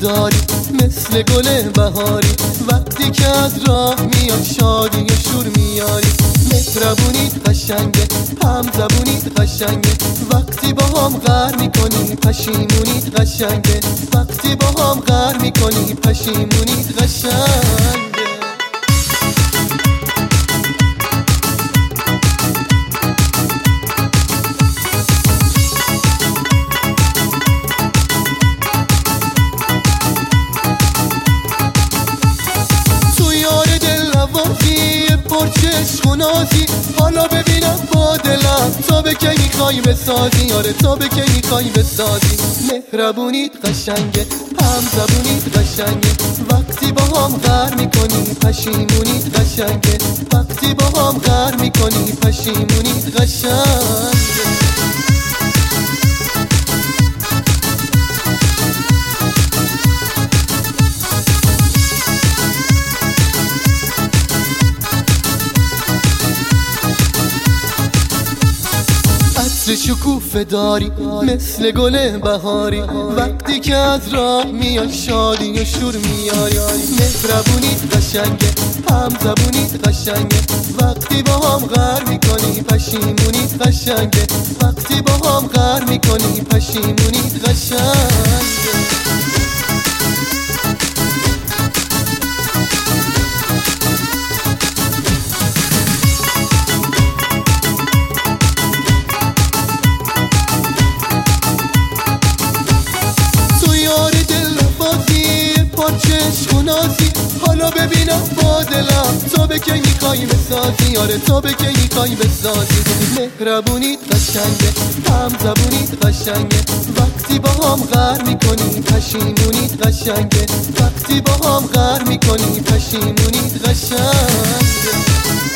داری مثل گل بهاری، وقتی که از راه میاد شادی و شور میاری. مهربونیت قشنگه، هم زبونیت قشنگه، وقتی با هم غر میکنی پشیمونیت قشنگه، وقتی با هم غر میکنی پشیمونیت قشنگه. عشق و نازی، حالا ببینم با دلم تا به کی میخوای بسازی، آره تا به کی میخوای بسازی. مهربونیت قشنگه، هم زبونیت قشنگه، وقتی با هم غر میکنی پشیمونیت قشنگه، وقتی با هم غر میکنی پشیمونیت قشنگه. شکوفه داری مثل گل بهاری، وقتی که از راه میاد شادی و شور میاری. مهربونیت قشنگه، هم زبونیت قشنگه، وقتی با هم غر میکنی پشیمونیت قشنگه، وقتی با هم غر میکنی پشیمونیت قشنگه. حالا ببینم با دلم تا به کی میخوای بسازی، آره تا به کی میخوای بسازی. مهربونیت قشنگه، هم زبونیت قشنگه، وقتی با هم غر میکنی پشیمونیت قشنگه، وقتی با هم غر میکنی پشیمونیت قشنگه.